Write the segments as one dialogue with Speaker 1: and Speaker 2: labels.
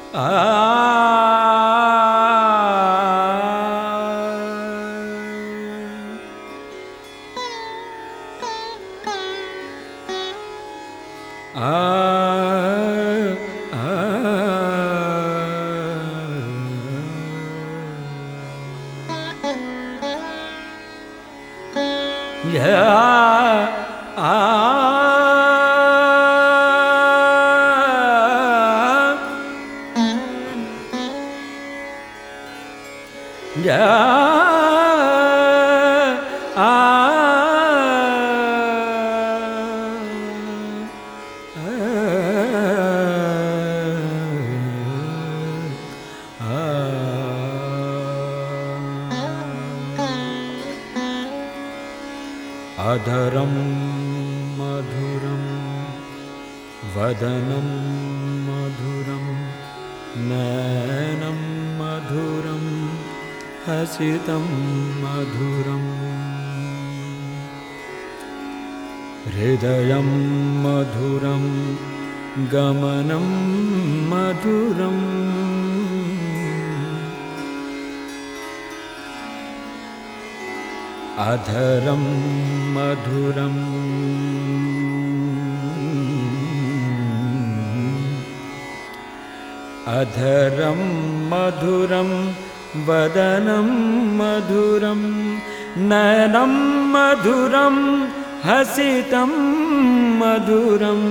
Speaker 1: अधरं मधुरं वदनं मधुरं नयनं मधुरं हसितं मधुरं हृदयं मधुरं गमनं मधुरम् अधरं मधुरं अधरं मधुरं वदनं मधुरं नयनं मधुरं हसितं मधुरं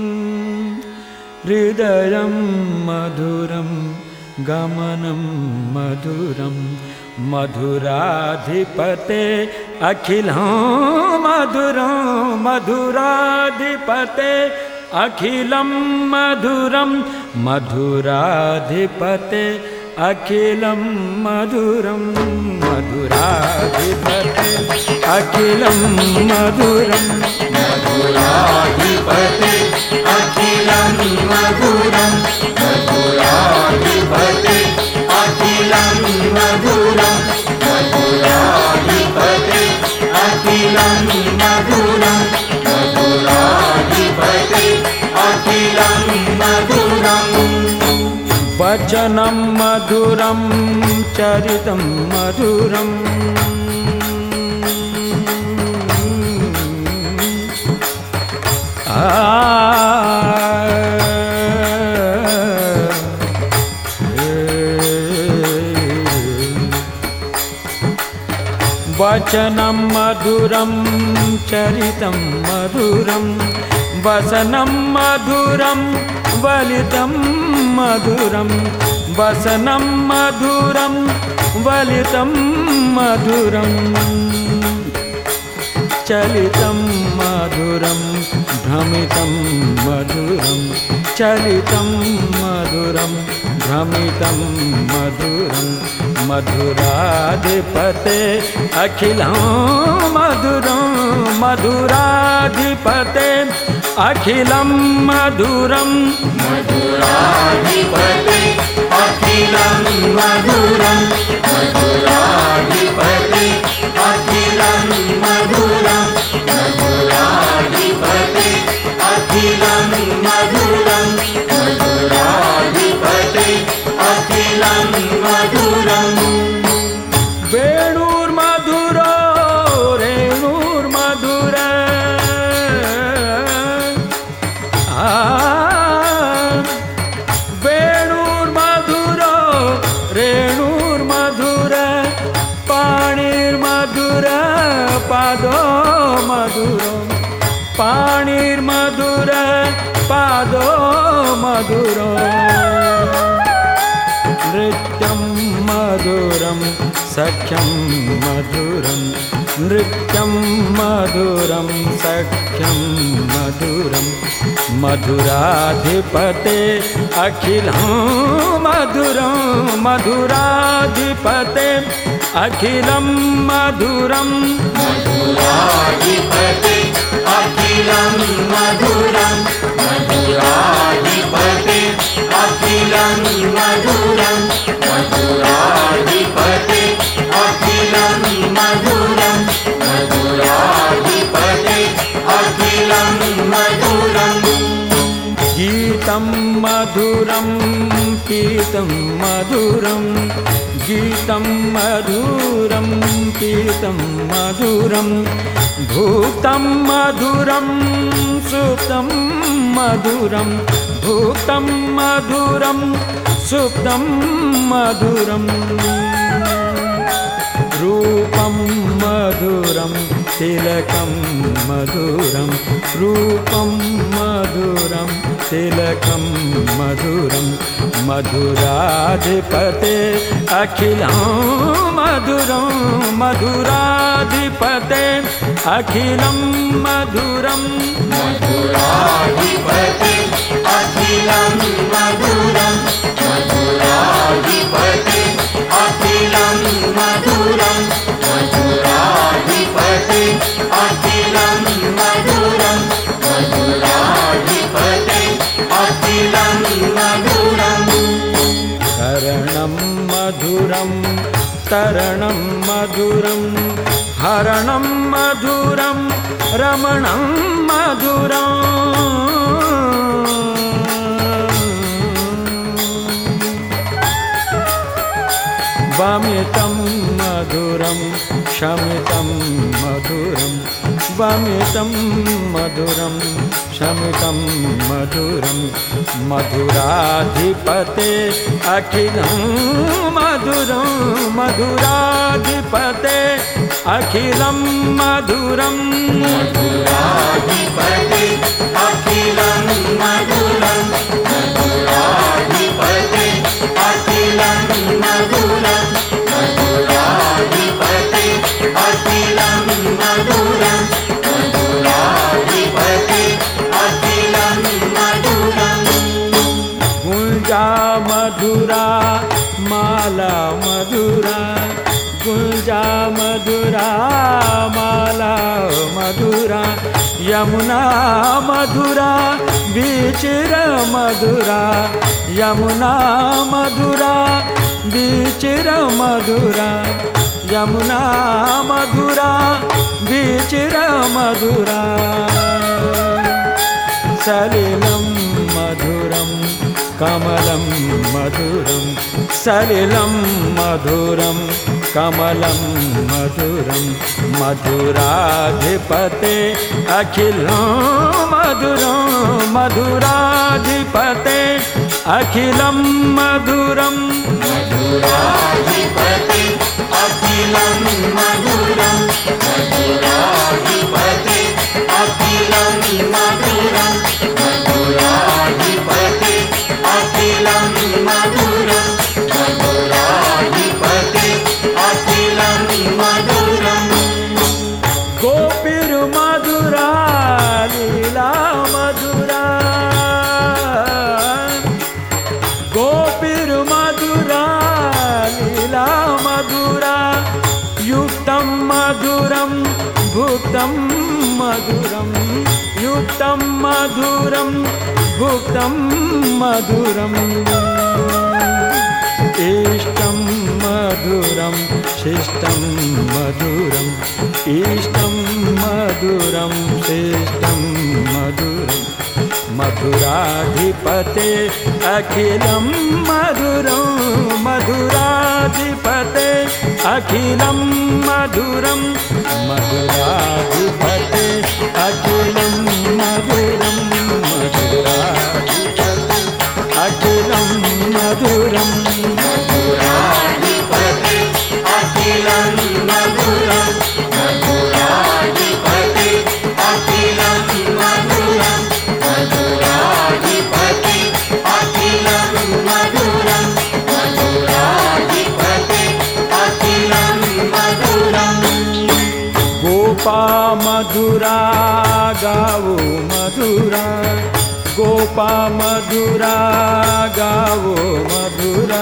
Speaker 1: हृदयं मधुरं गमनं मधुरं मधुराधिपते अखिलं मधुरं मधुराधिपते अखिलं मधुरं मधुराधिपते अखिलं मधुरं मधुराधिपते अखिलं मधुरं मधुराधिपते अखिलं मधुरं मधुराधिपते अखिलं मधुरं मधुराधिपते अखिलं मधुरं मधुराधिपते अखिलं मधुरं वचनं मधुरं चरितं मधुरं वचनं मधुरं चरितं मधुरं वसनं मधुरं वलितं मधुरं वसनं मधुरं वलितं मधुरं चलितं मधुरं भ्रमितं मधुरं चलितं मधुरं भ्रमितं मधुरं मधुराधिपते अखिलं मधुरं मधुराधिपते अखिलं मधुरं मधुराधिपते अखिलं मधुरं मधुराधिपते अखिलं मधुरं मधुराधिपते अखिलं मधुरं मधुराधिपते अखिलं मधुरं वेणुर्मधुरो रेणुर्मधुर वेणुर्मधुरो रेणुर्मधुर पाणिर्मधुर पादो मधुरो पाणिर्मधुर पादो मधुरो नृत्यं मधुरं सख्यं मधुरं नृत्यं मधुरं सख्यं मधुरं मधुराधिपते अखिलं मधुरं मधुराधिपते अखिलं मधुरं मधुराधिपते अखिलं मधुरं मधुराधिपते अखिलं मधुरं मधुराधिपते अखिलं मधुरं मधुराधिपते अखिलं मधुरं गीतं गीतं मधुरं पीतं मधुरं गीतं मधुरं पीतं मधुरं भूतं मधुरं सुप्तं मधुरं भूतं मधुरं सुप्तं मधुरं रूपं मधुरं तिलकं मधुरं रूपं मधुरं तिलकं मधुरं मधुराधिपते अखिलं मधुरं मधुराधिपते अखिलं मधुरं
Speaker 2: मधुराधिपते अखिलं मधुरं मधुराधिपते अखिलं मधुरं मधुराधिपते अखिलं मधुरं मधुराधिपते अखिलं मधुरं
Speaker 1: हरणं मधुरं तरणं मधुरं हरणं मधुरं रमणं मधुरं वमितं मधुरं शमितं मधुरं वमितं मधुरं शमितं मधुरं मधुराधिपते अखिलं मधुरं मधुराधिपते अखिलं मधुरं
Speaker 2: मधुराधिपते अखिलं मधुरं मधुराधिपते अखिलं मधुरं मधुराधिपते अखिलं मधुरं मधुराधिपते अखिलं मधुरं
Speaker 1: गुंजा मधुरा माला मधुरा गुंजा मधुरा माला मधुरा यमुना मधुरा बीचिर मधुरा यमुना मधुरा बीचिर मधुरा यमुना मधुरा बीचिर मधुरा सलिलं मधुरं कमलं मधुरं सलिलं मधुरं कमलं मधुरं मधुराधिपते अखिलं मधुरं मधुराधिपते अखिलं मधुरं
Speaker 2: मधुराधिपते अखिलं मधुरं मधुराधिपते अखिलं मधुरं मधुराधिपते अखिलं मधुरं मधुराधिपते अखिलं मधुरं
Speaker 1: गोपीर मधुरा लीला मधुरा गोपीर मधुरा लीला मधुरा युक्तं मधुरं भुक्तं मधुरं युक्तं मधुरं भुक्तं मधुरम् इष्टं मधुरं शिष्टं मधुरम् इष्टं मधुरं शिष्टं मधुरं मधुराधिपते अखिलं मधुरं मधुराधिपते अखिलं मधुरं मधुराधिपते अखिलं मधुरं मधुराधिपते अखिलं मधुरं
Speaker 2: मधुराधिपते अखिलं मधुरं मधुराधिपते अखिलं मधुरं मधुराधिपते अखिलं मधुरं मधुराधिपते अखिलं मधुरं
Speaker 1: गोपा मधुरा गावो मधुरा गोपा मधुरा गावो मधुरा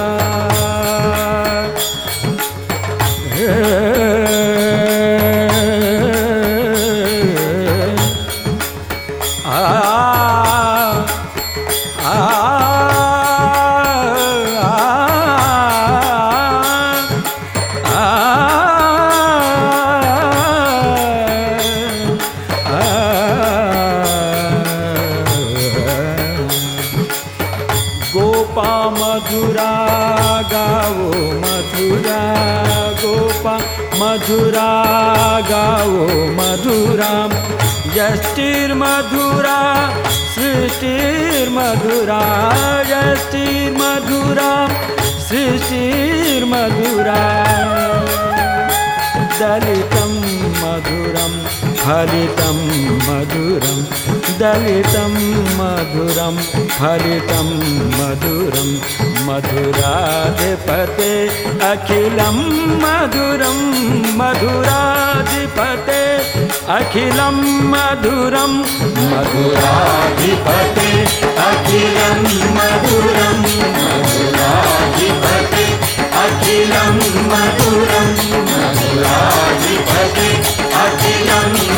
Speaker 1: मधुरा गावो मधुरा गोपा मधुरा गावो मधुरा यष्टिर्मधुरा सृष्टिर्मधुरा यष्टिर्मधुरा सृष्टिर्मधुरा दलितं मधुरं फलितं मधुरं दलितं मधुरं फलितं मधुरं मधुराधिपते अखिलं मधुरं मधुराधिपते अखिलं मधुरं
Speaker 2: मधुराधिपते अखिलं मधुरं मधुराधिपते अखिलं मधुरं मधुराधिपते अखिलं